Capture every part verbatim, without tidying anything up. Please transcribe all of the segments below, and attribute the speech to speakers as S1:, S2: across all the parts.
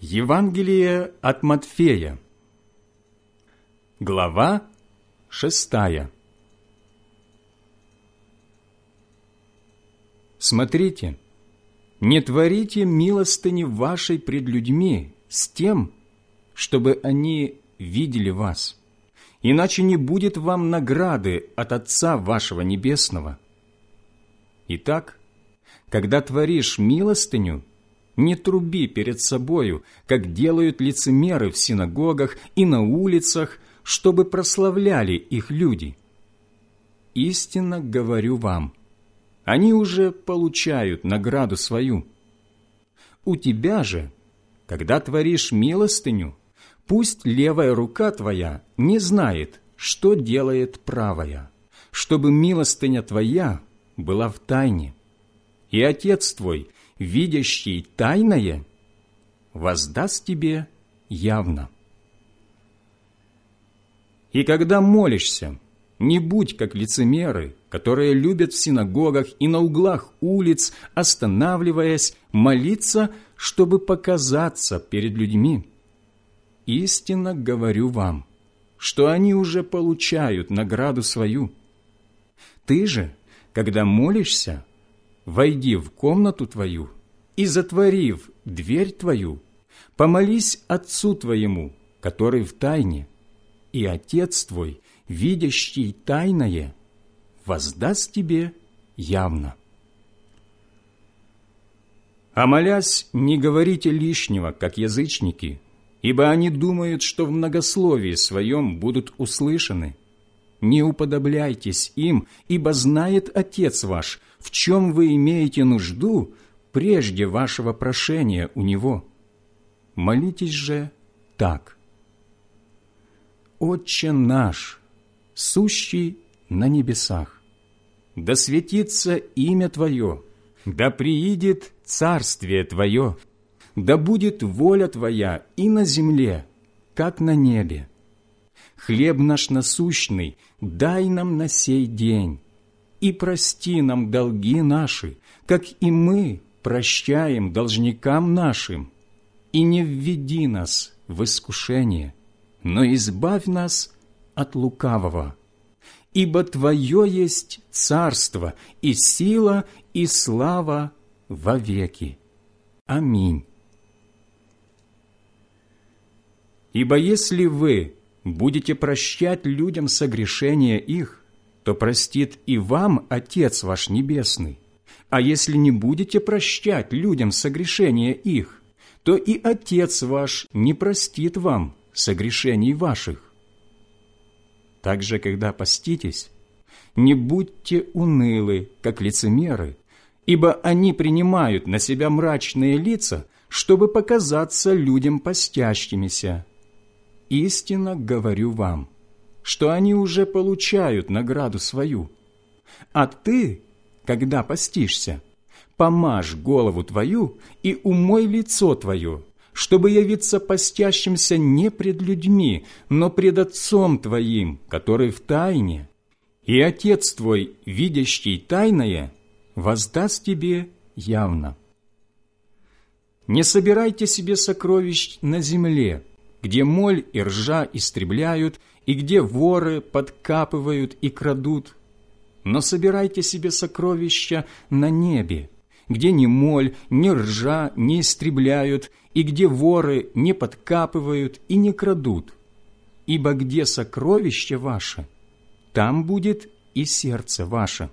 S1: Евангелие от Матфея, глава шестая. Смотрите, не творите милостыни вашей пред людьми с тем, чтобы они видели вас, иначе не будет вам награды от Отца вашего Небесного. Итак, когда творишь милостыню, не труби перед собою, как делают лицемеры в синагогах и на улицах, чтобы прославляли их люди. Истинно говорю вам, они уже получают награду свою. У тебя же, когда творишь милостыню, пусть левая рука твоя не знает, что делает правая, чтобы милостыня твоя была в тайне, и Отец твой, видящий тайное, воздаст тебе явно. И когда молишься, не будь как лицемеры, которые любят в синагогах и на углах улиц, останавливаясь, молиться, чтобы показаться перед людьми. Истинно говорю вам, что они уже получают награду свою. Ты же, когда молишься, войди в комнату твою и, затворив дверь твою, помолись Отцу твоему, который в тайне, и Отец твой, видящий тайное, воздаст тебе явно. А молясь, не говорите лишнего, как язычники, ибо они думают, что в многословии своем будут услышаны. Не уподобляйтесь им, ибо знает Отец ваш, в чем вы имеете нужду прежде вашего прошения у Него. Молитесь же так. Отче наш, сущий на небесах, да светится имя Твое, да приидет царствие Твое, да будет воля Твоя и на земле, как на небе. Хлеб наш насущный дай нам на сей день, и прости нам долги наши, как и мы прощаем должникам нашим, и не введи нас в искушение, но избавь нас от лукавого. Ибо Твое есть царство, и сила, и слава вовеки. Аминь. Ибо если вы будете прощать людям согрешения их, то простит и вам Отец ваш Небесный. А если не будете прощать людям согрешения их, то и Отец ваш не простит вам согрешений ваших. Также, когда поститесь, не будьте унылы, как лицемеры, ибо они принимают на себя мрачные лица, чтобы показаться людям постящимися. Истинно говорю вам, что они уже получают награду свою. А ты, когда постишься, помажь голову твою и умой лицо твое, чтобы явиться постящимся не пред людьми, но пред Отцом твоим, который в тайне, и Отец твой, видящий тайное, воздаст тебе явно. Не собирайте себе сокровищ на земле, где моль и ржа истребляют, и где воры подкапывают и крадут, но собирайте себе сокровища на небе, где ни моль, ни ржа не истребляют, и где воры не подкапывают и не крадут. Ибо где сокровище ваше, там будет и сердце ваше.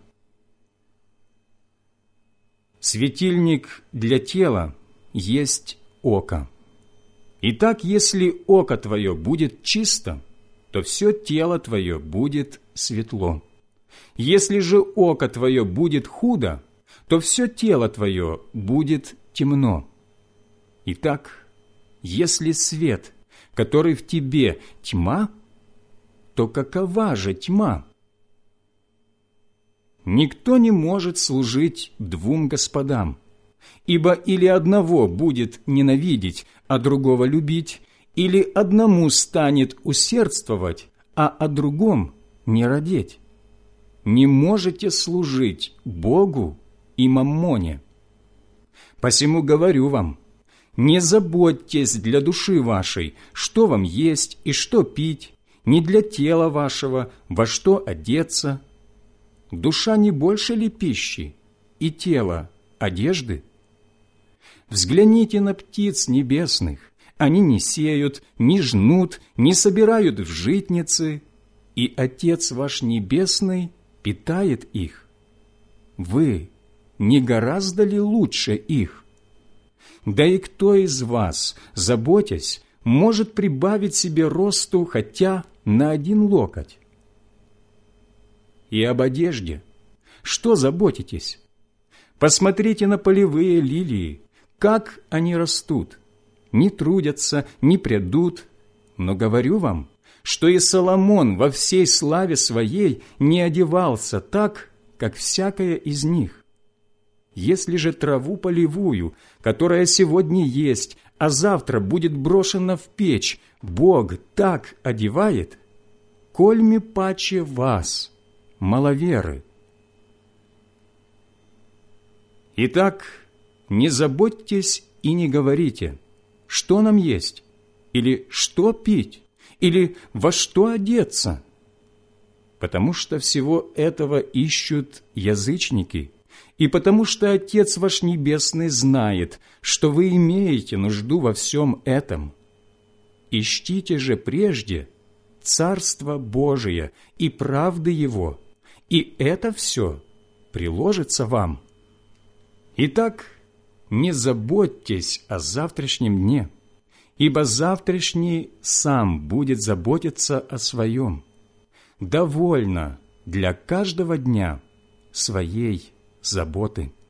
S1: Светильник для тела есть око. Итак, если око твое будет чисто, то все тело твое будет светло. Если же око твое будет худо, то все тело твое будет темно. Итак, если свет, который в тебе, тьма, то какова же тьма? Никто не может служить двум господам, ибо или одного будет ненавидеть, а другого любить, или одному станет усердствовать, а о другом не радеть. Не можете служить Богу и маммоне. Посему говорю вам, Не заботьтесь для души вашей, что вам есть и что пить, не для тела вашего, во что одеться. Душа не больше ли пищи, и тело одежды? Взгляните на птиц небесных. Они не сеют, не жнут, не собирают в житницы, и Отец ваш Небесный питает их. Вы не гораздо ли лучше их? Да и кто из вас, заботясь, может прибавить себе росту хотя на один локоть? И об одежде. Что заботитесь? Посмотрите на полевые лилии, как они растут. Не трудятся, не прядут. Но говорю вам, что и Соломон во всей славе своей не одевался так, как всякая из них. Если же траву полевую, которая сегодня есть, а завтра будет брошена в печь, Бог так одевает, кольми паче вас, маловеры. Итак, не заботьтесь и не говорите, что нам есть, или что пить, или во что одеться, потому что всего этого ищут язычники, и потому что Отец ваш Небесный знает, что вы имеете нужду во всем этом. Ищите же прежде Царство Божие и правды Его, и это все приложится вам. Итак, не заботьтесь о завтрашнем дне, ибо завтрашний сам будет заботиться о своем. Довольно для каждого дня своей заботы.